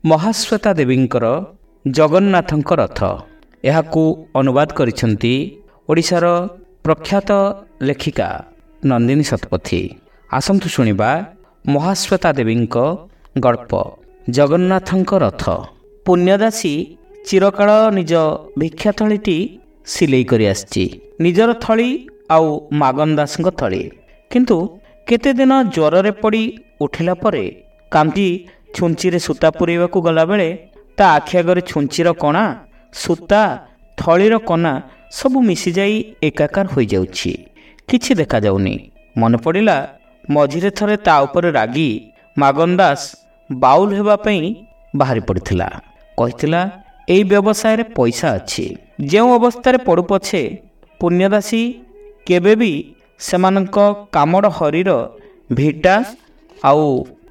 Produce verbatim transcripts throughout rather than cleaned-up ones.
ମହାଶ୍ୱେତା ଦେବୀଙ୍କର ଜଗନ୍ନାଥଙ୍କ ରଥ। ଏହାକୁ ଅନୁବାଦ କରିଛନ୍ତି ଓଡ଼ିଶାର ପ୍ରଖ୍ୟାତ ଲେଖିକା ନନ୍ଦିନୀ ଶତପଥୀ। ଆସନ୍ତୁ ଶୁଣିବା ମହାଶ୍ୱେତା ଦେବୀଙ୍କ ଗଳ୍ପ ଜଗନ୍ନାଥଙ୍କ ରଥ। ପୁଣ୍ୟଦାସୀ ଚିରକାଳ ନିଜ ଭିକ୍ଷା ଥଳିଟି ସିଲେଇ କରି ଆସିଛି, ନିଜର ଥଳି ଆଉ ମାଗନ ଦାସଙ୍କ ଥଳି। କିନ୍ତୁ କେତେଦିନ ଜ୍ୱରରେ ପଡ଼ି ଉଠିଲା ପରେ କାନ୍ଦି ଛୁଞ୍ଚିରେ ସୂତା ପୁରେଇବାକୁ ଗଲାବେଳେ ତା ଆଖି ଆଗରେ ଛୁଞ୍ଚିର କଣା, ସୂତା, ଥଳିର କନା ସବୁ ମିଶିଯାଇ ଏକାକାର ହୋଇଯାଉଛି। କିଛି ଦେଖାଯାଉନି। ମନେ ପଡ଼ିଲା ମଝିରେ ଥରେ ତା ଉପରେ ରାଗି ମାଗନ ଦାସ ବାଉଲ ହେବା ପାଇଁ ବାହାରି ପଡ଼ିଥିଲା। କହିଥିଲା, ଏଇ ବ୍ୟବସାୟରେ ପଇସା ଅଛି। ଯେଉଁ ଅବସ୍ଥାରେ ପଡ଼ୁ ପଛେ ପୁଣ୍ୟଦାସୀ କେବେ ବି ସେମାନଙ୍କ କାମଡ଼ ହରିର ଭିଟା ଆଉ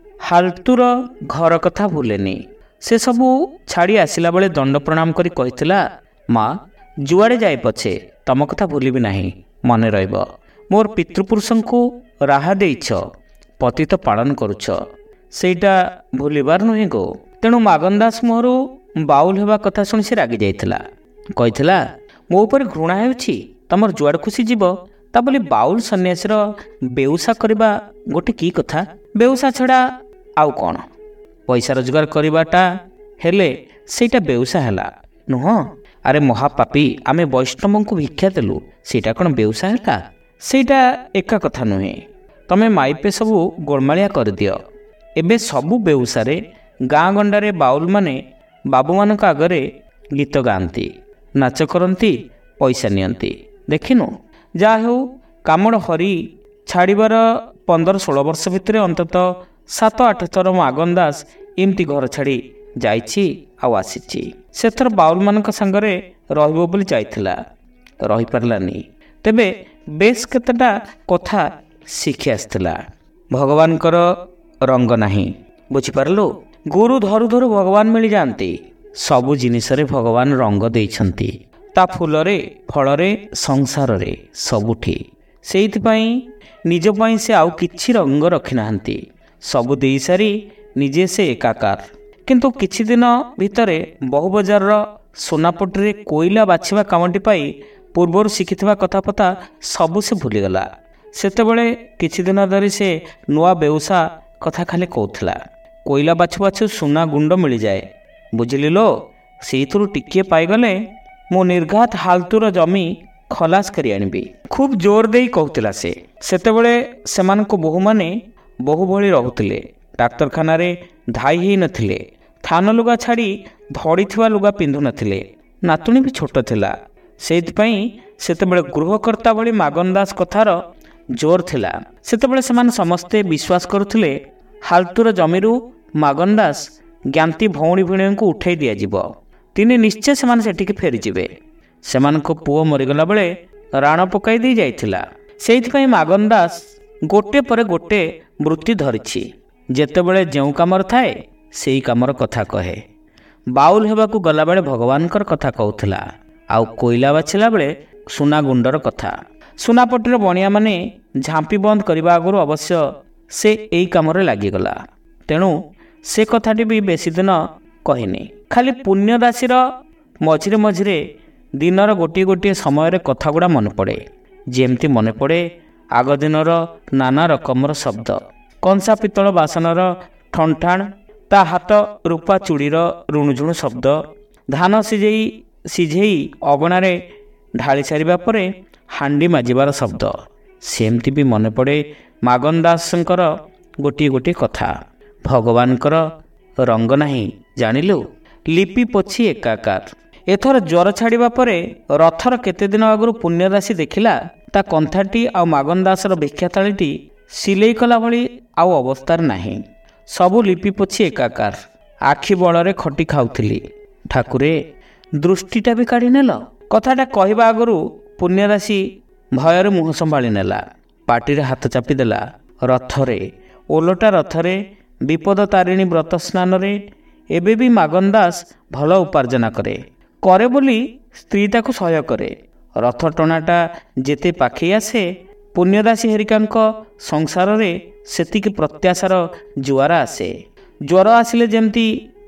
ହାଲତୁର ଘର କଥା ଭୁଲେନି। ସେସବୁ ଛାଡ଼ି ଆସିଲା ବେଳେ ଦଣ୍ଡ ପ୍ରଣାମ କରି କହିଥିଲା, ମା, ଯୁଆଡ଼େ ଯାଏ ପଛେ ତମ କଥା ଭୁଲିବି ନାହିଁ। ମନେ ରହିବ, ମୋର ପିତୃପୁରୁଷଙ୍କୁ ରାହା ଦେଇଛ, ପତିତ ପାଳନ କରୁଛ, ସେଇଟା ଭୁଲିବାର ନୁହେଁ ଗୋ। ତେଣୁ ମାଗନ ଦାସ ମୁହଁରୁ ବାଉଲ ହେବା କଥା ଶୁଣି ସେ ରାଗି ଯାଇଥିଲା। କହିଥିଲା, ମୋ ଉପରେ ଘୃଣା ହେଉଛି, ତମର ଯୁଆଡ଼େ ଖୁସି ଯିବ। ତା ବୋଲି ବାଉଲ ସନ୍ନ୍ୟାସୀର ବେଉସା କରିବା ଗୋଟେ କି କଥା? ବେଉସା ଛଡ଼ା ଆଉ କ'ଣ? ପଇସା ରୋଜଗାର କରିବାଟା ହେଲେ ସେଇଟା ବେଉସା ହେଲା, ନୁହଁ? ଆରେ ମହାପାପୀ, ଆମେ ବୈଷ୍ଣବଙ୍କୁ ଭିକ୍ଷା ଦେଲୁ, ସେଇଟା କ'ଣ ବେଉସା ହେଲା? ସେଇଟା ଏକା କଥା ନୁହେଁ। ତମେ ମାଇପେ ସବୁ ଗୋଳମାଳିଆ କରିଦିଅ। ଏବେ ସବୁ ବେଉସାରେ ଗାଁ ଗଣ୍ଡାରେ ବାଉଲମାନେ ବାବୁମାନଙ୍କ ଆଗରେ ଗୀତ ଗାଆନ୍ତି, ନାଚ କରନ୍ତି, ପଇସା ନିଅନ୍ତି। ଦେଖିନୁ? ଯାହା ହେଉ, କାମଡ଼ ହରି ଛାଡ଼ିବାର ପନ୍ଦର ଷୋହଳ ବର୍ଷ ଭିତରେ ଅନ୍ତତଃ ସାତ ଆଠ ଥର ମାଗନ ଦାସ ଏମିତି ଘର ଛାଡ଼ି ଯାଇଛି ଆଉ ଆସିଛି। ସେଥର ବାଉଲମାନଙ୍କ ସାଙ୍ଗରେ ରହିବ ବୋଲି ଯାଇଥିଲା, ରହିପାରିଲାନି। ତେବେ ବେଶ କେତେଟା କଥା ଶିଖି ଆସିଥିଲା। ଭଗବାନଙ୍କର ରଙ୍ଗ ନାହିଁ, ବୁଝିପାରିଲୁ? ଗୁରୁ ଧରୁ ଧରୁ ଭଗବାନ ମିଳିଯାଆନ୍ତି। ସବୁ ଜିନିଷରେ ଭଗବାନ ରଙ୍ଗ ଦେଇଛନ୍ତି, ତା ଫୁଲରେ, ଫଳରେ, ସଂସାରରେ, ସବୁଠି। ସେଇଥିପାଇଁ ନିଜ ପାଇଁ ସେ ଆଉ କିଛି ରଙ୍ଗ ରଖିନାହାନ୍ତି। ସବୁ ଦେଇସାରି ନିଜେ ସେ ଏକାକାର। କିନ୍ତୁ କିଛି ଦିନ ଭିତରେ ବହୁ ବଜାରର ସୁନାପଟିରେ କୋଇଲା ବାଛିବା କାମଟି ପାଇ ପୂର୍ବରୁ ଶିଖିଥିବା କଥାପଥା ସବୁ ସେ ଭୁଲିଗଲା। ସେତେବେଳେ କିଛି ଦିନ ଧରି ସେ ନୂଆ ବେଉସା କଥା ଖାଲି କହୁଥିଲା। କୋଇଲା ବାଛୁ ବାଛୁ ସୁନା ଗୁଣ୍ଡ ମିଳିଯାଏ, ବୁଝିଲି ଲୋ। ସେଇଥିରୁ ଟିକିଏ ପାଇଗଲେ ମୁଁ ନିର୍ଘାତ ହାଲତୁର ଜମି ଖଲାସ କରି ଆଣିବି। ଖୁବ୍ ଜୋର ଦେଇ କହୁଥିଲା ସେ। ସେତେବେଳେ ସେମାନଙ୍କ ବୋହୂମାନେ ବୋହୂ ଭଳି ରହୁଥିଲେ। ଡାକ୍ତରଖାନାରେ ଧାଇ ହେଇନଥିଲେ, ଥାନ ଲୁଗା ଛାଡ଼ି ଧଡ଼ିଥିବା ଲୁଗା ପିନ୍ଧୁନଥିଲେ। ନାତୁଣୀ ବି ଛୋଟ ଥିଲା। ସେଇଥିପାଇଁ ସେତେବେଳେ ଗୃହକର୍ତ୍ତା ଭଳି ମାଗନ ଦାସ କଥାର ଜୋର ଥିଲା। ସେତେବେଳେ ସେମାନେ ସମସ୍ତେ ବିଶ୍ୱାସ କରୁଥିଲେ ହାଲତୁର ଜମିରୁ ମାଗନ ଦାସ ଜ୍ଞାତି ଭଉଣୀ ଭିଣୀଙ୍କୁ ଉଠାଇ ଦିଆଯିବ। ଦିନେ ନିଶ୍ଚୟ ସେମାନେ ସେଠିକି ଫେରିଯିବେ। ସେମାନଙ୍କ ପୁଅ ମରିଗଲା ବେଳେ ରାଣ ପକାଇ ଦେଇ ଯାଇଥିଲା। ସେଇଥିପାଇଁ ମାଗନ ଦାସ ଗୋଟେ ପରେ ଗୋଟେ ବୃତ୍ତି ଧରିଛି। ଯେତେବେଳେ ଯେଉଁ କାମର ଥାଏ ସେଇ କାମର କଥା କହେ। ବାଉଲ ହେବାକୁ ଗଲାବେଳେ ଭଗବାନଙ୍କର କଥା କହୁଥିଲା, ଆଉ କୋଇଲା ବାଛିଲା ବେଳେ ସୁନା ଗୁଣ୍ଡର କଥା। ସୁନାପଟିର ବଣିଆମାନେ ଝାମ୍ପି ବନ୍ଦ କରିବା ଆଗରୁ ଅବଶ୍ୟ ସେ ଏଇ କାମରେ ଲାଗିଗଲା। ତେଣୁ ସେ କଥାଟି ବି ବେଶୀ ଦିନ କହିନି। ଖାଲି ପୁଣ୍ୟଦାସୀର ମଝିରେ ମଝିରେ ଦିନର ଗୋଟିଏ ଗୋଟିଏ ସମୟରେ କଥାଗୁଡ଼ା ମନେ ପଡ଼େ। ଯେମିତି ମନେ ପଡ଼େ ଆଗ ଦିନର ନାନା ରକମର ଶବ୍ଦ, କଂସା ପିତ୍ତଳ ବାସନର ଠଣଠାଣ, ତା ହାତ ରୂପା ଚୁଡ଼ିର ରୁଣୁଝୁଣୁ ଶବ୍ଦ, ଧାନ ସିଝେଇ ସିଝେଇ ଅଗଣାରେ ଢାଳି ସାରିବା ପରେ ହାଣ୍ଡି ମାଜିବାର ଶବ୍ଦ। ସେମିତି ବି ମନେ ପଡ଼େ ମାଗନ ଦାସଙ୍କର ଗୋଟିଏ ଗୋଟିଏ କଥା। ଭଗବାନଙ୍କର ରଙ୍ଗ ନାହିଁ, ଜାଣିଲୁ? ଲିପି ପୋଛି ଏକାକାର। ଏଥର ଜ୍ୱର ଛାଡ଼ିବା ପରେ ରଥର କେତେଦିନ ଆଗରୁ ପୁଣ୍ୟଦାସୀ ଦେଖିଲା ତା କନ୍ଥାଟି ଆଉ ମାଗନ ଦାସର ଭିକ୍ଷାଥାଳିଟି ସିଲେଇ କଲା ଭଳି ଆଉ ଅବସ୍ଥାରେ ନାହିଁ। ସବୁ ଲିପି ପୋଛି ଏକାକାର। ଆଖି ବଳରେ ଖଟି ଖାଉଥିଲି। ଠାକୁରେ, ଦୃଷ୍ଟିଟା ବି କାଢ଼ି ନେଲ। କଥାଟା କହିବା ଆଗରୁ ପୁଣ୍ୟଦାସୀ ଭୟରେ ମୁହଁ ସମ୍ଭାଳି ନେଲା। ପାଟିରେ ହାତ ଚାପିଦେଲା। ରଥରେ, ଓଲଟା ରଥରେ, ବିପଦ ତାରିଣୀ ବ୍ରତ ସ୍ନାନରେ ଏବେ ବି ମାଗନ ଦାସ ଭଲ ଉପାର୍ଜନା କରେ। କରେ ବୋଲି ସ୍ତ୍ରୀ ତାକୁ ସହ୍ୟ କରେ। ରଥ ଟଣାଟା ଯେତେ ପାଖେଇ ଆସେ ପୁଣ୍ୟଦାସୀ ହେରିକାଙ୍କ ସଂସାରରେ ସେତିକି ପ୍ରତ୍ୟାଶାର ଜୁଆର ଆସେ। ଜ୍ୱର ଆସିଲେ ଯେମିତି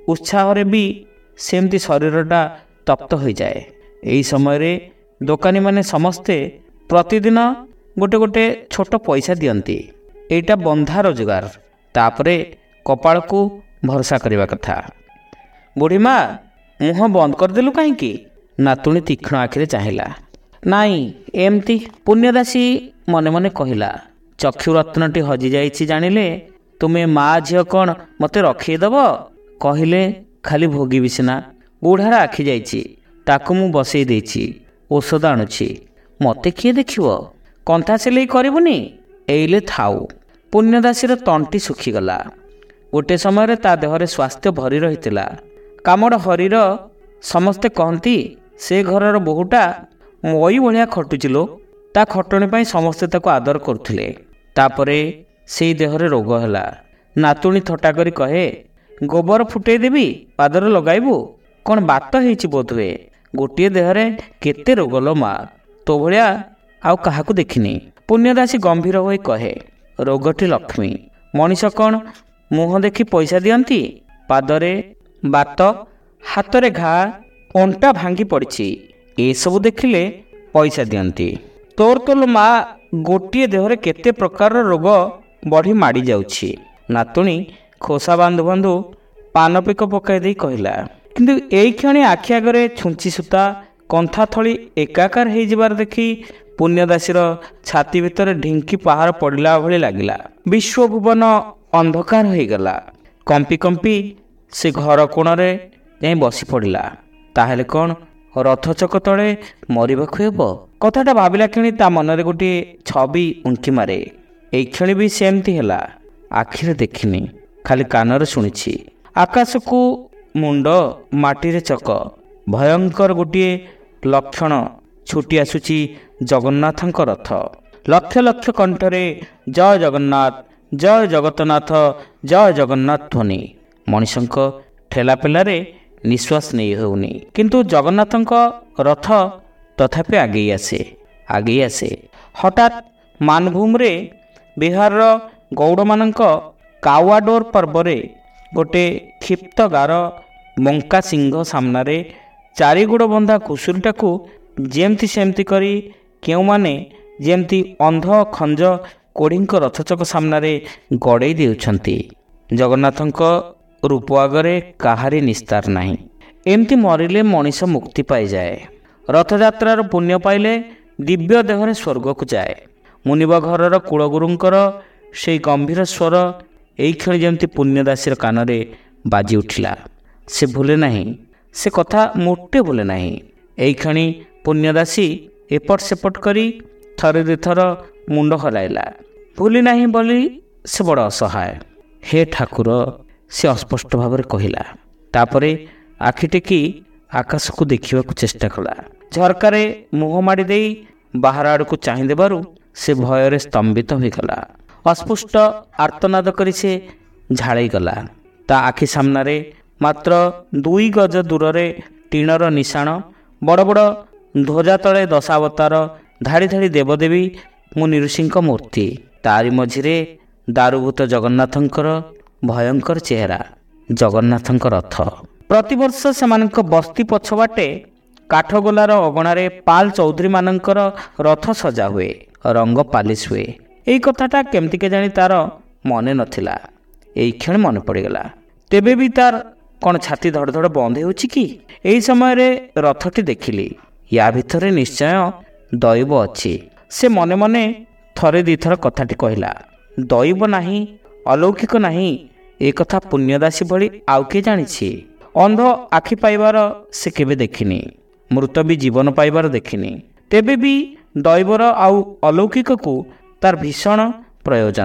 ଉତ୍ସାହରେ ବି ସେମିତି ଶରୀରଟା ତପ୍ତ ହୋଇଯାଏ। ଏହି ସମୟରେ ଦୋକାନୀମାନେ ସମସ୍ତେ ପ୍ରତିଦିନ ଗୋଟେ ଗୋଟେ ଛୋଟ ପଇସା ଦିଅନ୍ତି। ଏଇଟା ବନ୍ଧା ରୋଜଗାର, ତାପରେ କପାଳକୁ ଭରସା କରିବା କଥା। ବୁଢ଼ୀମା, ମୁହଁ ବନ୍ଦ କରିଦେଲୁ କାହିଁକି? ନାତୁଣୀ ତୀକ୍ଷ୍ଣ ଆଖିରେ ଚାହିଁଲା। ନାଇଁ, ଏମିତି। ପୁଣ୍ୟଦାସୀ ମନେ ମନେ କହିଲା। ଚକ୍ଷୁରତ୍ନଟି ହଜିଯାଇଛି ଜାଣିଲେ ତୁମେ ମା ଝିଅ କ'ଣ ମୋତେ ରଖେଇଦେବ? କହିଲେ ଖାଲି ଭୋଗିବି ସିନା। ବୁଢ଼ାର ଆଖି ଯାଇଛି, ତାକୁ ମୁଁ ବସେଇ ଦେଇଛି। ଔଷଧ ଆଣୁଛି। ମୋତେ କିଏ ଦେଖିବ? କନ୍ଥା ସିଲେଇ କରିବୁନି? ଏଇଲେ ଥାଉ। ପୁଣ୍ୟଦାସୀର ତଣ୍ଟି ଶୁଖିଗଲା। ଗୋଟିଏ ସମୟରେ ତା ଦେହରେ ସ୍ୱାସ୍ଥ୍ୟ ଭରି ରହିଥିଲା। କାମଡ଼ ହରିର ସମସ୍ତେ କହନ୍ତି ସେ ଘରର ବୋହୂଟା ମଇ ଭଳିଆ ଖଟୁଛି ଲୋ। ତା ଖଟଣି ପାଇଁ ସମସ୍ତେ ତାକୁ ଆଦର କରୁଥିଲେ। ତାପରେ ସେଇ ଦେହରେ ରୋଗ ହେଲା। ନାତୁଣୀ ଥଟ୍ଟା କରି କହେ, ଗୋବର ଫୁଟେଇ ଦେବି, ପାଦରେ ଲଗାଇବୁ? କ'ଣ ବାତ ହେଇଛି ବୋଧହୁଏ? ଗୋଟିଏ ଦେହରେ କେତେ ରୋଗ ଲୋ ମା, ତୋ ଭଳିଆ ଆଉ କାହାକୁ ଦେଖିନି। ପୁଣ୍ୟଦାସୀ ଗମ୍ଭୀର ହୋଇ କହେ, ରୋଗଟି ଲକ୍ଷ୍ମୀ। ମଣିଷ କ'ଣ ମୁହଁ ଦେଖି ପଇସା ଦିଅନ୍ତି? ପାଦରେ ବାତ, ହାତରେ ଘା, ଅଣ୍ଟା ଭାଙ୍ଗି ପଡ଼ିଛି, ଏସବୁ ଦେଖିଲେ ପଇସା ଦିଅନ୍ତି। ତୋର ତ ଲୋ ମା ଗୋଟିଏ ଦେହରେ କେତେ ପ୍ରକାରର ରୋଗ ବଢ଼ି ମାଡ଼ି ଯାଉଛି। ନାତୁଣୀ ଖୋସା ବାନ୍ଧୁ ବାନ୍ଧୁ ପାନ ପିକ ପକାଇ ଦେଇ କହିଲା। କିନ୍ତୁ ଏଇ କ୍ଷଣି ଆଖି ଆଗରେ ଛୁଞ୍ଚି ସୂତା, କନ୍ଥା ଥଳି ଏକାକାର ହେଇଯିବାର ଦେଖି ପୁଣ୍ୟଦାସୀର ଛାତି ଭିତରେ ଢିଙ୍କି ପାହାର ପଡ଼ିଲା ଭଳି ଲାଗିଲା। ବିଶ୍ୱଭୁବନ ଅନ୍ଧକାର ହୋଇଗଲା। କମ୍ପି କମ୍ପି ସେ ଘର କୋଣରେ ଯାଇ ବସି ପଡ଼ିଲା। ତାହେଲେ କ'ଣ ରଥଚକ ତଳେ ମରିବାକୁ ହେବ? କଥାଟା ଭାବିଲା କ୍ଷଣି ତା ମନରେ ଗୋଟିଏ ଛବି ଉଙ୍କି ମାରେ। ଏଇ କ୍ଷଣି ବି ସେମିତି ହେଲା। ଆଖିରେ ଦେଖିନି, ଖାଲି କାନରେ ଶୁଣିଛି। ଆକାଶକୁ ମୁଣ୍ଡ, ମାଟିରେ ଚକ। ଭୟଙ୍କର ଗୋଟିଏ ଲକ୍ଷଣ ଛୁଟି ଆସୁଛି ଜଗନ୍ନାଥଙ୍କ ରଥ। ଲକ୍ଷ ଲକ୍ଷ କଣ୍ଠରେ ଜୟ ଜଗନ୍ନାଥ, ଜୟ ଜଗତନାଥ, ଜୟ ଜଗନ୍ନାଥ ଧ୍ୱନି। ମଣିଷଙ୍କ ଠେଲା ପେଲାରେ ନିଶ୍ୱାସ ନେଇ ହେଉନି, କିନ୍ତୁ ଜଗନ୍ନାଥଙ୍କ ରଥ ତଥାପି ଆଗେଇ ଆସେ, ଆଗେଇ ଆସେ। ହଠାତ୍ ମାନଭୂମିରେ ବିହାରର ଗୌଡ଼ମାନଙ୍କ କାୱାଡୋର ପର୍ବରେ ଗୋଟେ କ୍ଷିପ୍ତ ଗାର ବଙ୍କା ସିଂହ ସାମ୍ନାରେ ଚାରିଗୋଡ଼ ବନ୍ଧା କୁସୁରିଟାକୁ ଯେମିତି ସେମିତି କରି କେଉଁମାନେ ଯେମିତି ଅନ୍ଧ ଖଞ୍ଜ କୋଢ଼ିଙ୍କ ରଥଚକ ସାମ୍ନାରେ ଗଡ଼େଇ ଦେଉଛନ୍ତି। ଜଗନ୍ନାଥଙ୍କ ରୂପ ଆଗରେ କାହାରି ନିସ୍ତାର ନାହିଁ। ଏମିତି ମରିଲେ ମଣିଷ ମୁକ୍ତି ପାଇଯାଏ। ରଥଯାତ୍ରାର ପୁଣ୍ୟ ପାଇଲେ ଦିବ୍ୟ ଦେହରେ ସ୍ୱର୍ଗକୁ ଯାଏ। ମୁନିବ ଘରର କୁଳଗୁରୁଙ୍କର ସେଇ ଗମ୍ଭୀର ସ୍ୱର ଏଇକ୍ଷଣି ଯେମିତି ପୁଣ୍ୟଦାସୀର କାନରେ ବାଜି ଉଠିଲା। ସେ ଭୁଲେ ନାହିଁ, ସେ କଥା ମୋଟେ ଭୁଲେ ନାହିଁ। ଏଇକ୍ଷଣି ପୁଣ୍ୟଦାସୀ ଏପଟ ସେପଟ କରି ଥରେ ଦୁଇଥର ମୁଣ୍ଡ ହଲାଇଲା। ଭୁଲି ନାହିଁ ବୋଲି ସେ ବଡ଼ ଅସହାୟ। ହେ ଠାକୁର, ସେ ଅସ୍ପଷ୍ଟ ଭାବରେ କହିଲା। ତାପରେ ଆଖି ଟେକି ଆକାଶକୁ ଦେଖିବାକୁ ଚେଷ୍ଟା କଲା। ଝରକାରେ ମୁହଁ ମାଡ଼ି ଦେଇ ବାହାର ଆଡ଼କୁ ଚାହିଁ ଦେବାରୁ ସେ ଭୟରେ ସ୍ତମ୍ଭିତ ହୋଇଗଲା। ଅସ୍ପଷ୍ଟ ଆର୍ତ୍ତନାଦ କରି ସେ ଝାଳେଇଗଲା। ତା ଆଖି ସାମ୍ନାରେ ମାତ୍ର ଦୁଇ ଗଜ ଦୂରରେ ଟିଣର ନିଶାଣ, ବଡ଼ ବଡ଼ ଧ୍ୱଜା ତଳେ ଦଶାବତାର, ଧାଡ଼ି ଧାଡ଼ି ଦେବଦେବୀ ମୁନି ଋଷିଙ୍କ ମୂର୍ତ୍ତି। ତାରି ମଝିରେ ଦାରୁଭୂତ ଜଗନ୍ନାଥଙ୍କର ଭୟଙ୍କର ଚେହେରା, ଜଗନ୍ନାଥଙ୍କ ରଥ। ପ୍ରତିବର୍ଷ ସେମାନଙ୍କ ବସ୍ତି ପଛବାଟେ କାଠଗୋଲାର ଅଗଣାରେ ପାଲ ଚୌଧୁରୀମାନଙ୍କର ରଥ ସଜା ହୁଏ, ରଙ୍ଗ ପାଲିସ ହୁଏ। ଏଇ କଥାଟା କେମିତି କେଜାଣି ତାର ମନେ ନଥିଲା। ଏଇ କ୍ଷଣ ମନେ ପଡ଼ିଗଲା। ତେବେ ବି ତାର କ'ଣ ଛାତି ଧଡ଼ ଧଡ଼ ବନ୍ଦ ହେଉଛି କି? ଏହି ସମୟରେ ରଥଟି ଦେଖିଲି। ୟା ଭିତରେ ନିଶ୍ଚୟ ଦୈବ ଅଛି। ସେ ମନେ ମନେ ଥରେ ଦୁଇଥର କଥାଟି କହିଲା। ଦୈବ ନାହିଁ, ଅଲୌକିକ ନାହିଁ, ଏ କଥା ପୁଣ୍ୟଦାସୀ ଭଳି ଆଉ କିଏ ଜାଣିଛି? ଅନ୍ଧ ଆଖି ପାଇବାର ସେ କେବେ ଦେଖିନି, ମୃତ ବି ଜୀବନ ପାଇବାର ଦେଖିନି। ତେବେ ବି ଦୈବର ଆଉ ଅଲୌକିକକୁ ତାର ଭୀଷଣ ପ୍ରୟୋଜନ।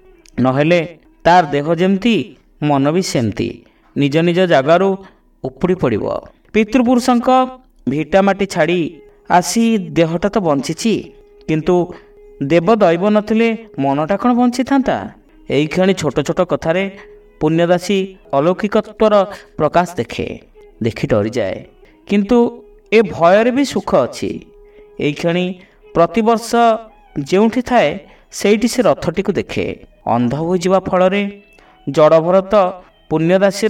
ନହେଲେ ତାର ଦେହ ଯେମିତି ମନ ବି ସେମିତି ନିଜ ନିଜ ଜାଗାରୁ ଉପୁଡ଼ି ପଡ଼ିବ। ପିତୃପୁରୁଷଙ୍କ ଭିଟାମାଟି ଛାଡ଼ି ଆସି ଦେହଟା ତ ବଞ୍ଚିଛି, କିନ୍ତୁ ଦେବ ଦୈବ ନଥିଲେ ମନଟା କ'ଣ ବଞ୍ଚିଥାନ୍ତା? ଏଇ କ୍ଷଣି ଛୋଟ ଛୋଟ କଥାରେ ପୁଣ୍ୟଦାସୀ ଅଲୌକିକତ୍ୱର ପ୍ରକାଶ ଦେଖେ, ଦେଖି ଡରିଯାଏ। କିନ୍ତୁ ଏ ଭୟରେ ବି ସୁଖ ଅଛି। ଏଇ କ୍ଷଣି ପ୍ରତିବର୍ଷ ଯେଉଁଠି ଥାଏ ସେଇଠି ସେ ରଥଟିକୁ ଦେଖେ। ଅନ୍ଧ ହୋଇଯିବା ଫଳରେ ଜଡ଼ଭରତ ପୁଣ୍ୟଦାସୀର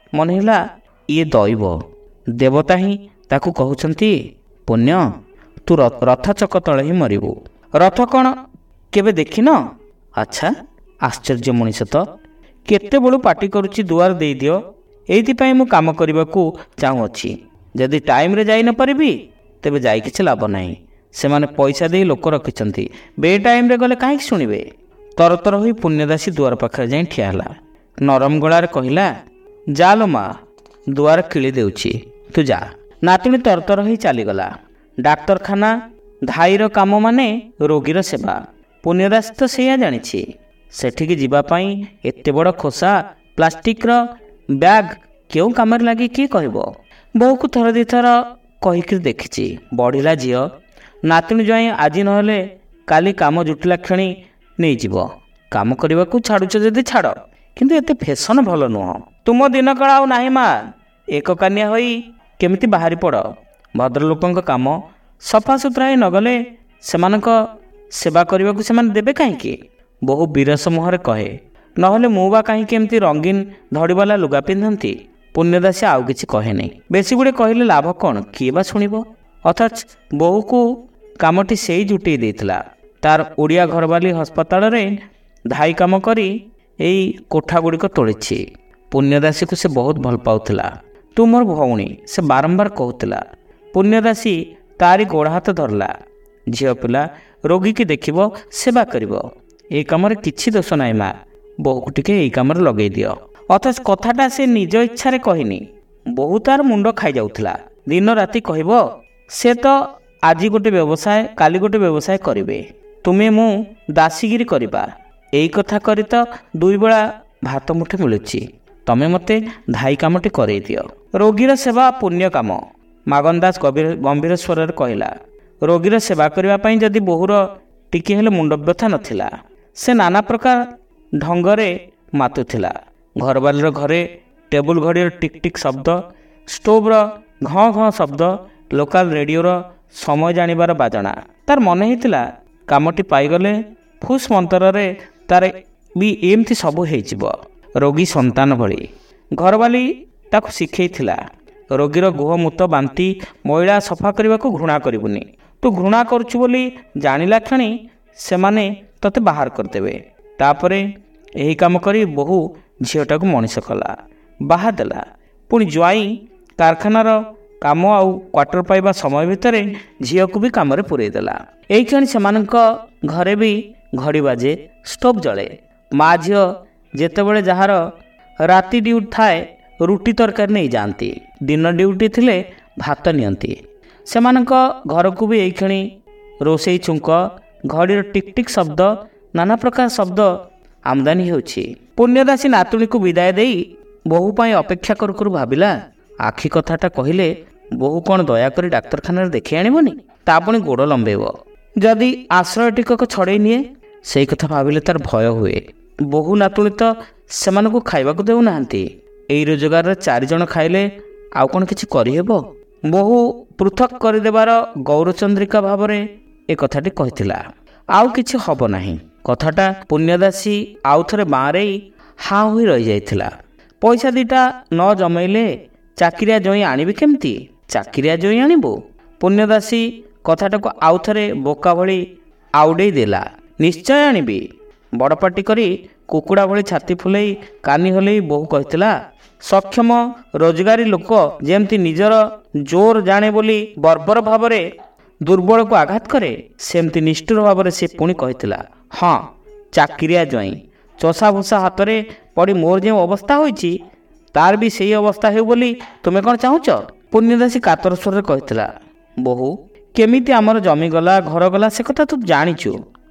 ମନେ ହେଲା ଇଏ ଦୈବ, ଦେବତା ହିଁ ତାକୁ କହୁଛନ୍ତି ପୁଣ୍ୟ ତୁ ରଥ ଚକ ତଳେ ହିଁ ମରିବୁ। ରଥ କ'ଣ କେବେ ଦେଖିନ? ଆଚ୍ଛା ଆଶ୍ଚର୍ଯ୍ୟ ମଣିଷ ତ, କେତେବେଳୁ ପାଟି କରୁଛି ଦୁଆର ଦେଇଦିଅ, ଏଇଥିପାଇଁ ମୁଁ କାମ କରିବାକୁ ଚାହୁଁଅଛି। ଯଦି ଟାଇମ୍ରେ ଯାଇ ନ ପାରିବି ତେବେ ଯାଇ କିଛି ଲାଭ ନାହିଁ। ସେମାନେ ପଇସା ଦେଇ ଲୋକ ରଖିଛନ୍ତି, ବେ ଟାଇମ୍ରେ ଗଲେ କାହିଁକି ଶୁଣିବେ? ତରତର ହୋଇ ପୁଣ୍ୟଦାସୀ ଦୁଆର ପାଖରେ ଯାଇ ଠିଆ ହେଲା। ନରମ ଗଳାରେ କହିଲା, ଯା ଲୋ ମା, ଦୁଆର କିଳି ଦେଉଛି, ତୁ ଯା। ନାତୁଣୀ ତରତର ହୋଇ ଚାଲିଗଲା। ଡାକ୍ତରଖାନା ଧାଇର କାମ ମାନେ ରୋଗୀର ସେବା। ପୁଣ୍ୟଦାସ ତ ସେଇଆ ଜାଣିଛି। ସେଠିକି ଯିବା ପାଇଁ ଏତେ ବଡ଼ ଖୋସା ପ୍ଲାଷ୍ଟିକର ବ୍ୟାଗ୍ କେଉଁ କାମରେ ଲାଗି କିଏ କହିବ? ବୋଉକୁ ଥର ଦୁଇଥର କହିକି ଦେଖିଛି, ବଢ଼ିଲା ଝିଅ, ନାତୁଣୀ ଜ୍ୱାଇଁ ଆଜି ନହେଲେ କାଲି କାମ ଜୁଟିଲା କ୍ଷଣି ନେଇଯିବ। କାମ କରିବାକୁ ଛାଡ଼ୁଛ ଯଦି ଛାଡ଼, କିନ୍ତୁ ଏତେ ଫେସନ ଭଲ ନୁହଁ। ତୁମ ଦିନ କାଳ ଆଉ ନାହିଁ ମା, ଏକକାନିଆ ହୋଇ କେମିତି ବାହାରି ପଡ଼। ଭଦ୍ରଲୋକଙ୍କ କାମ ସଫାସୁତୁରା ହୋଇ ନଗଲେ ସେମାନଙ୍କ ସେବା କରିବାକୁ ସେମାନେ ଦେବେ କାହିଁକି? ବହୁ ବିରସ ମୁହଁରେ କହେ, ନହେଲେ ମୁଁ ବା କାହିଁକି ଏମିତି ରଙ୍ଗୀନ ଧଡ଼ିବାଲା ଲୁଗା ପିନ୍ଧନ୍ତି? ପୁଣ୍ୟଦାସୀ ଆଉ କିଛି କହେନି। ବେଶୀ ଗୁଡ଼ିଏ କହିଲେ ଲାଭ କ'ଣ, କିଏ ବା ଶୁଣିବ? ଅଥଚ ବୋହୂକୁ କାମଟି ସେଇ ଜୁଟେଇ ଦେଇଥିଲା। ତାର ଓଡ଼ିଆ ଘରବାଲି ହସ୍ପିଟାଲରେ ଧାଇ କାମ କରି ଏଇ କୋଠା ଗୁଡ଼ିକ ତୋଳିଛି। ପୁଣ୍ୟଦାସୀକୁ ସେ ବହୁତ ଭଲ ପାଉଥିଲା। ତୁ ମୋର ଭଉଣୀ, ସେ ବାରମ୍ବାର କହୁଥିଲା। ପୁଣ୍ୟଦାସୀ ତାରି ଗୋଡ଼ ହାତ ଧରିଲା। ଝିଅ ପିଲା ରୋଗୀକି ଦେଖିବ, ସେବା କରିବ, ଏ କାମରେ କିଛି ଦୋଷ ନାହିଁ ମା, ବୋହୂକୁ ଟିକେ ଏଇ କାମରେ ଲଗେଇ ଦିଅ। ଅଥଚ କଥାଟା ସେ ନିଜ ଇଚ୍ଛାରେ କହିନି। ବୋହୂ ତାର ମୁଣ୍ଡ ଖାଇଯାଉଥିଲା। ଦିନ ରାତି କହିବ, ସେ ତ ଆଜି ଗୋଟେ ବ୍ୟବସାୟ, କାଲି ଗୋଟେ ବ୍ୟବସାୟ କରିବେ, ତୁମେ ମୁଁ ଦାସୀଗିରି କରିବା। ଏଇ କଥା କରି ତ ଦୁଇ ବେଳା ଭାତ ମୁଠେ ମିଳୁଛି, ତମେ ମୋତେ ଧାଇ କାମଟି କରେଇ ଦିଅ। ରୋଗୀର ସେବା ପୁଣ୍ୟ କାମ, ମାଗନଦାସ ଗମ୍ଭୀର ସ୍ୱରରେ କହିଲା। ରୋଗୀର ସେବା କରିବା ପାଇଁ ଯଦି ବୋହୂର ଟିକିଏ ହେଲେ ମୁଣ୍ଡ ବ୍ୟଥା ନଥିଲା, ସେ ନାନା ପ୍ରକାର ଢଙ୍ଗରେ ମାତୁଥିଲା। ଘରବାଲିର ଘରେ ଟେବୁଲ ଘଡ଼ିର ଟିକ୍ ଟିକ୍ ଶବ୍ଦ, ଷ୍ଟୋଭର ଘଁ ଘଁ ଶବ୍ଦ, ଲୋକାଲ ରେଡ଼ିଓର ସମୟ ଜାଣିବାର ବାଜଣା। ତାର ମନେ ହେଇଥିଲା କାମଟି ପାଇଗଲେ ଫୁସ୍ ମନ୍ତରରେ ତାର ବି ଏମିତି ସବୁ ହେଇଯିବ, ରୋଗୀ ସନ୍ତାନ ଭଳି। ଘରବାଲି ତାକୁ ଶିଖେଇଥିଲା, ରୋଗୀର ଗୁହ ମୂତ ବାନ୍ତି ମଇଳା ସଫା କରିବାକୁ ଘୃଣା କରିବୁନି। ତୁ ଘୃଣା କରୁଛୁ ବୋଲି ଜାଣିଲା କ୍ଷଣି ସେମାନେ ତତେ ବାହାର କରିଦେବେ। ତାପରେ ଏହି କାମ କରି ବୋହୂ ଝିଅଟାକୁ ମଣିଷ କଲା, ବାହା ଦେଲା। ପୁଣି ଜ୍ୱାଇଁ କାରଖାନାର କାମ ଆଉ କ୍ୱାର୍ଟର ପାଇବା ସମୟ ଭିତରେ ଝିଅକୁ ବି କାମରେ ପୂରେଇ ଦେଲା। ଏଇ କ୍ଷଣି ସେମାନଙ୍କ ଘରେ ବି ଘଡ଼ି ବାଜେ, ଷ୍ଟୋଭ୍ ଜଳେ। ମା ଝିଅ ଯେତେବେଳେ ଯାହାର ରାତି ଡ୍ୟୁଟି ଥାଏ ରୁଟି ତରକାରୀ ନେଇଯାଆନ୍ତି, ଦିନ ଡ୍ୟୁଟି ଥିଲେ ଭାତ ନିଅନ୍ତି। ସେମାନଙ୍କ ଘରକୁ ବି ଏଇକ୍ଷଣି ରୋଷେଇ ଛୁଙ୍କ, ଘଡ଼ିର ଟିକ୍ ଟିକ୍ ଶବ୍ଦ, ନାନା ପ୍ରକାର ଶବ୍ଦ ଆମଦାନୀ ହେଉଛି। ପୁଣ୍ୟଦାସୀ ନାତୁଣୀକୁ ବିଦାୟ ଦେଇ ବୋହୂ ପାଇଁ ଅପେକ୍ଷା କରୁ କରୁ ଭାବିଲା, ଆଖି କଥାଟା କହିଲେ ବୋହୂ କ'ଣ ଦୟାକରି ଡାକ୍ତରଖାନାରେ ଦେଖେଇ ଆଣିବନି? ତା ପୁଣି ଗୋଡ଼ ଲମ୍ବେଇବ। ଯଦି ଆଶ୍ରୟ ଟିକକ ଛଡ଼େଇ ନିଏ, ସେଇ କଥା ଭାବିଲେ ତାର ଭୟ ହୁଏ। ବୋହୂ ନାତୁଣୀ ତ ସେମାନଙ୍କୁ ଖାଇବାକୁ ଦେଉନାହାନ୍ତି। ଏଇ ରୋଜଗାରରେ ଚାରିଜଣ ଖାଇଲେ ଆଉ କ'ଣ କିଛି କରିହେବ? ବୋହୂ ପୃଥକ କରିଦେବାର ଗୌରଚନ୍ଦ୍ରିକା ଭାବରେ ଏ କଥାଟି କହିଥିଲା। ଆଉ କିଛି ହବ ନାହିଁ। କଥାଟା ପୁଣ୍ୟଦାସୀ ଆଉ ଥରେ ବାଁରେଇ ହାଁ ହୋଇ ରହିଯାଇଥିଲା। ପଇସା ଦିଟା ନ ଜମେଇଲେ ଚାକିରିଆ ଜଇଁ ଆଣିବି କେମିତି? ଚାକିରିଆ ଜଇଁ ଆଣିବୁ? ପୁଣ୍ୟଦାସୀ କଥାଟାକୁ ଆଉ ଥରେ ବୋକା ଭଳି ଆଉଡ଼େଇ ଦେଲା। ନିଶ୍ଚୟ ଆଣିବି। ବଡ଼ପାଟି କରି କୁକୁଡ଼ା ଭଳି ଛାତି ଫୁଲେଇ କାନି ହଲେଇ ବୋହୂ କହିଥିଲା। ସକ୍ଷମ ରୋଜଗାରୀ ଲୋକ ଯେମିତି ନିଜର ଜୋର ଜାଣେ ବୋଲି ବର୍ବର ଭାବରେ ଦୁର୍ବଳକୁ ଆଘାତ କରେ, ସେମିତି ନିଷ୍ଠୁର ଭାବରେ ସେ ପୁଣି କହିଥିଲା, ହଁ ଚାକିରିଆ ଜ୍ୱାଇଁ। ଚଷା ଭୂଷା ହାତରେ ପଡ଼ି ମୋର ଯେଉଁ ଅବସ୍ଥା ହୋଇଛି, ତାର ବି ସେଇ ଅବସ୍ଥା ହେଉ ବୋଲି ତୁମେ କ'ଣ ଚାହୁଁଛ? ପୁଣ୍ୟଦାସୀ କାତର ସ୍ୱରରେ କହିଥିଲା। ବୋହୂ, କେମିତି ଆମର ଜମି ଗଲା, ଘର ଗଲା, ସେ କଥା ତୁ ଜାଣିଛୁ।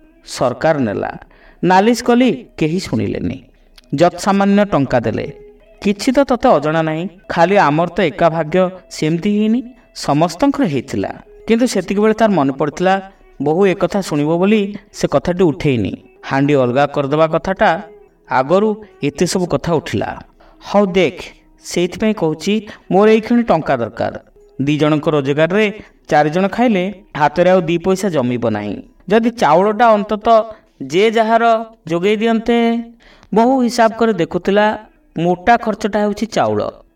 ସରକାର ନେଲା, ନାଲିସ କଲି, କେହି ଶୁଣିଲେନି। ଯତ୍ ସାମାନ୍ୟ ଟଙ୍କା ଦେଲେ, କିଛି ତ ତତେ ଅଜଣା ନାହିଁ। ଖାଲି ଆମର ତ ଏକା ଭାଗ୍ୟ ସେମିତି ହେଇନି, ସମସ୍ତଙ୍କର ହେଇଥିଲା। କିନ୍ତୁ ସେତିକିବେଳେ ତାର ମନେ ପଡ଼ିଥିଲା ବୋହୂ ଏକଥା ଶୁଣିବ ବୋଲି ସେ କଥାଟି ଉଠେଇନି। ହାଣ୍ଡି ଅଲଗା କରିଦେବା କଥାଟା ଆଗରୁ ଏତେ ସବୁ କଥା ଉଠିଲା। ହଉ ଦେଖ, ସେଇଥିପାଇଁ କହୁଛି ମୋର ଏଇକ୍ଷଣି ଟଙ୍କା ଦରକାର। ଦୁଇ ଜଣଙ୍କ ରୋଜଗାରରେ ଚାରିଜଣ ଖାଇଲେ ହାତରେ ଆଉ ଦୁଇ ପଇସା ଜମିବ ନାହିଁ। ଯଦି ଚାଉଳଟା ଅନ୍ତତଃ ଯେ ଯାହାର ଯୋଗେଇ ଦିଅନ୍ତେ। ବୋହୂ ହିସାବ କରି ଦେଖୁଥିଲା, ମୋଟା ଖର୍ଚ୍ଚଟା ହେଉଛି ଚାଉଳ।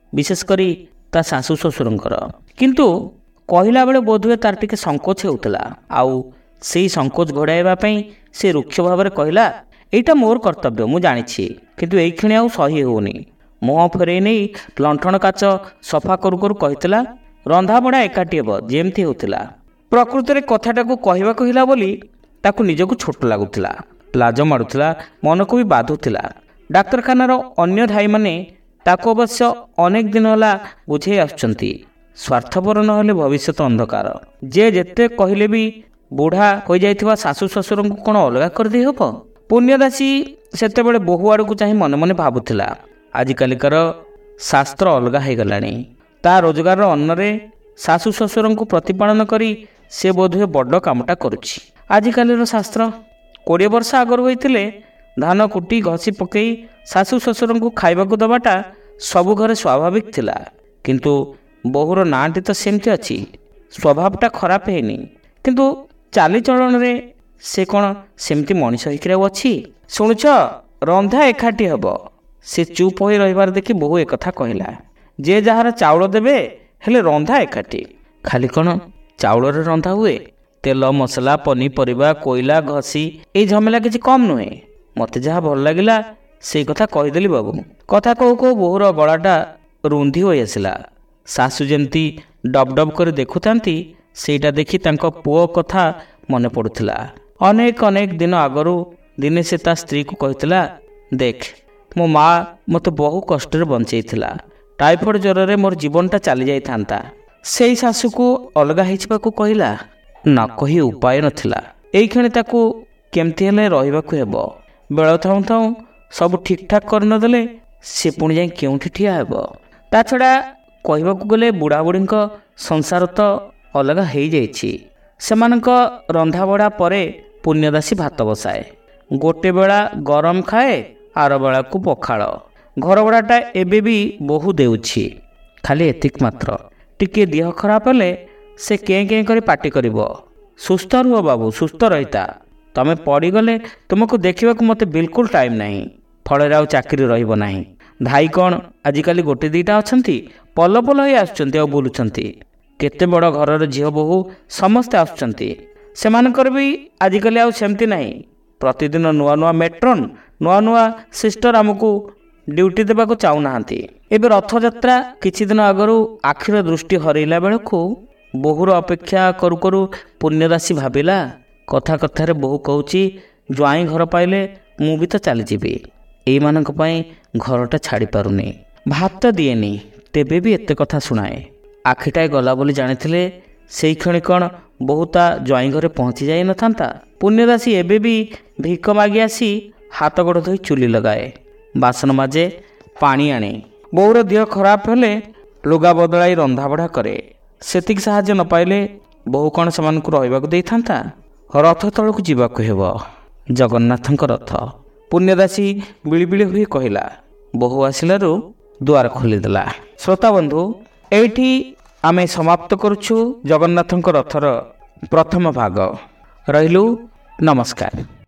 ବିଶେଷ କରି ତା ଶାଶୁ ଶ୍ୱଶୁରଙ୍କର। କିନ୍ତୁ କହିଲା ବେଳେ ବୋଧହୁଏ ତାର ଟିକେ ସଙ୍କୋଚ ହେଉଥିଲା। ଆଉ ସେଇ ସଙ୍କୋଚ ଘୋଡ଼ାଇବା ପାଇଁ ସେ ରୁକ୍ଷ ଭାବରେ କହିଲା, ଏଇଟା ମୋର କର୍ତ୍ତବ୍ୟ, ମୁଁ ଜାଣିଛି, କିନ୍ତୁ ଏଇକ୍ଷଣି ଆଉ ସହି ହେଉନି। ମୁହଁ ଫେରେଇ ନେଇ ଲଣ୍ଠଣ କାଚ ସଫା କରୁ କରୁ କହିଥିଲା, ରନ୍ଧାବଢ଼ା ଏକାଠି ହେବ ଯେମିତି ହେଉଥିଲା। ପ୍ରକୃତରେ କଥାଟାକୁ କହିବାକୁ ହେଲା ବୋଲି ତାକୁ ନିଜକୁ ଛୋଟ ଲାଗୁଥିଲା, ଲାଜ ମାଡ଼ୁଥିଲା, ମନକୁ ବି ବାଧୁଥିଲା। ଡାକ୍ତରଖାନାର ଅନ୍ୟ ଧାଇମାନେ ତାକୁ ଅବଶ୍ୟ ଅନେକ ଦିନ ହେଲା ବୁଝେଇ ଆସୁଛନ୍ତି, ସ୍ୱାର୍ଥପର ନହେଲେ ଭବିଷ୍ୟତ ଅନ୍ଧକାର। ଯେ ଯେତେ କହିଲେ ବି ବୁଢ଼ା ହୋଇଯାଇଥିବା ଶାଶୁ ଶ୍ୱଶୁରଙ୍କୁ କ'ଣ ଅଲଗା କରିଦେଇ ହେବ? ପୁଣ୍ୟଦାସୀ ସେତେବେଳେ ବୋହୂ ଆଡ଼କୁ ଚାହିଁ ମନେ ମନେ ଭାବୁଥିଲା, ଆଜିକାଲିକାର ଶାସ୍ତ୍ର ଅଲଗା ହୋଇଗଲାଣି। ତା ରୋଜଗାରର ଅନ୍ନରେ ଶାଶୁ ଶ୍ୱଶୁରଙ୍କୁ ପ୍ରତିପାଳନ କରି ସେ ବୋଧହୁଏ ବଡ଼ କାମଟା କରୁଛି। ଆଜିକାଲିର ଶାସ୍ତ୍ର କୋଡ଼ିଏ ବର୍ଷ ଆଗରୁ ହୋଇଥିଲେ ଧାନ କୁଟି ଘଷି ପକାଇ ଶାଶୁ ଶ୍ୱଶୁରଙ୍କୁ ଖାଇବାକୁ ଦେବାଟା ସବୁ ଘରେ ସ୍ୱାଭାବିକ ଥିଲା। କିନ୍ତୁ ବୋହୂର ନାଁଟି ତ ସେମିତି ଅଛି, ସ୍ୱଭାବଟା ଖରାପ ହେଇନି, କିନ୍ତୁ ଚାଲିଚଳନରେ ସେ କ'ଣ ସେମିତି ମଣିଷ ହେଇକି ଆଉ ଅଛି? ଶୁଣୁଛ, ରନ୍ଧା ଏକାଠି ହେବ। ସେ ଚୁପ୍ ହୋଇ ରହିବାର ଦେଖି ବୋହୂ ଏକଥା କହିଲା, ଯେ ଯାହାର ଚାଉଳ ଦେବେ, ହେଲେ ରନ୍ଧା ଏକାଠି। ଖାଲି କ'ଣ ଚାଉଳରେ ରନ୍ଧା ହୁଏ? ତେଲ ମସଲା ପନିପରିବା କୋଇଲା ଘଷି ଏଇ ଝାମେଲା କିଛି କମ୍ ନୁହେଁ। ମୋତେ ଯାହା ଭଲ ଲାଗିଲା ସେଇ କଥା କହିଦେଲି ବାବୁ। କଥା କହୁ କହୁ ବୋହୂର ଗଳାଟା ରୁନ୍ଧି ହୋଇ ଆସିଲା। ଶାଶୁ ଯେମିତି ଡବ୍ ଡବ୍ କରି ଦେଖୁଥାନ୍ତି, ସେଇଟା ଦେଖି ତାଙ୍କ ପୁଅ କଥା ମନେ ପଡ଼ୁଥିଲା। ଅନେକ ଅନେକ ଦିନ ଆଗରୁ ଦିନେ ସେ ତା ସ୍ତ୍ରୀକୁ କହିଥିଲା, ଦେଖ ମୋ ମା ମୋତେ ବହୁ କଷ୍ଟରେ ବଞ୍ଚେଇଥିଲା, ଟାଇଫଏଡ୍ ଜ୍ୱରରେ ମୋର ଜୀବନଟା ଚାଲିଯାଇଥାନ୍ତା। ସେଇ ଶାଶୁକୁ ଅଲଗା ହେଇଯିବାକୁ କହିଲା, ନ କହି ଉପାୟ ନଥିଲା। ଏଇକ୍ଷଣି ତାକୁ କେମିତି ହେଲେ ରହିବାକୁ ହେବ। ବେଳ ଥାଉ ଥାଉ ସବୁ ଠିକ୍ ଠାକ୍ କରିନଦେଲେ ସେ ପୁଣି ଯାଇ କେଉଁଠି ଠିଆ ହେବ? ତା ଛଡ଼ା କହିବାକୁ ଗଲେ ବୁଢ଼ାବୁଢ଼ୀଙ୍କ ସଂସାର ତ ଅଲଗା ହେଇଯାଇଛି। ସେମାନଙ୍କ ରନ୍ଧାବଢ଼ା ପରେ ପୁଣ୍ୟଦାସୀ ଭାତ ବସାଏ, ଗୋଟେ ବେଳା ଗରମ ଖାଏ, ଆର ବେଳାକୁ ପଖାଳ। ଘର ଭଡ଼ାଟା ଏବେ ବି ବୋହୂ ଦେଉଛି, ଖାଲି ଏତିକି ମାତ୍ର। ଟିକିଏ ଦେହ ଖରାପ ହେଲେ ସେ କେଁ କେଁ କରି ପାଟି କରିବ, ସୁସ୍ଥ ରୁହ ବାବୁ, ସୁସ୍ଥ ରହିତା, ତମେ ପଡ଼ିଗଲେ ତୁମକୁ ଦେଖିବାକୁ ମୋତେ ବିଲକୁଲ ଟାଇମ୍ ନାହିଁ। ଫଳରେ ଆଉ ଚାକିରି ରହିବ ନାହିଁ। ଧାଇ କ'ଣ ଆଜିକାଲି ଗୋଟେ ଦୁଇଟା ଅଛନ୍ତି, ପଲ ପଲ ହୋଇ ଆସୁଛନ୍ତି ଆଉ ବୁଲୁଛନ୍ତି। କେତେ ବଡ଼ ଘରର ଝିଅ ବୋହୂ ସମସ୍ତେ ଆସୁଛନ୍ତି, ସେମାନଙ୍କର ବି ଆଜିକାଲି ଆଉ ସେମିତି ନାହିଁ। ପ୍ରତିଦିନ ନୂଆ ନୂଆ ମେଟ୍ରନ୍, ନୂଆ ନୂଆ ସିଷ୍ଟର ଆମକୁ ଡ୍ୟୁଟି ଦେବାକୁ ଚାହୁଁନାହାନ୍ତି। ଏବେ ରଥଯାତ୍ରା କିଛି ଦିନ ଆଗରୁ ଆଖିର ଦୃଷ୍ଟି ହରାଇଲା ବେଳକୁ ବୋହୂର ଅପେକ୍ଷା କରୁ କରୁ ପୁଣ୍ୟଦାସୀ ଭାବିଲା, କଥା କଥାରେ ବୋହୂ କହୁଛି, ଜ୍ୱାଇଁ ଘର ପାଇଲେ ମୁଁ ବି ତ ଚାଲିଯିବି। ଏଇମାନଙ୍କ ପାଇଁ ଘରଟା ଛାଡ଼ି ପାରୁନି, ଭାତ ଦିଏନି, ତେବେ ବି ଏତେ କଥା ଶୁଣାଏ। ଆଖିଟାଏ ଗଲା ବୋଲି ଜାଣିଥିଲେ ସେଇକ୍ଷଣି କ'ଣ ବୋହୂ ତା ଜ୍ୱାଇଁ ଘରେ ପହଞ୍ଚି ଯାଇନଥାନ୍ତା? ପୁଣ୍ୟଦାସୀ ଏବେ ବି ଭିକ ମାଗି ଆସି ହାତ ଗୋଡ଼ ଧୋଇ ଚୁଲି ଲଗାଏ, ବାସନ ମାଜେ, ପାଣି ଆଣେ। ବୋହୂର ଦେହ ଖରାପ ହେଲେ ଲୁଗା ବଦଳାଇ ରନ୍ଧାବଢ଼ା କରେ। ସେତିକି ସାହାଯ୍ୟ ନ ପାଇଲେ ବୋହୂ କ'ଣ ସେମାନଙ୍କୁ ରହିବାକୁ ଦେଇଥାନ୍ତା? ରଥ ତଳକୁ ଯିବାକୁ ହେବ, ଜଗନ୍ନାଥଙ୍କ ରଥ। ପୁଣ୍ୟଦାସୀ ବିଳିବିଳି ହୋଇ କହିଲା। ବୋହୂ ଆସିଲାରୁ ଦୁଆର ଖୋଲିଦେଲା। ଶ୍ରୋତାବନ୍ଧୁ, ଏଇଠି ଆମେ ସମାପ୍ତ କରୁଛୁ ଜଗନ୍ନାଥଙ୍କ ରଥର ପ୍ରଥମ ଭାଗ। ରହିଲୁ, ନମସ୍କାର।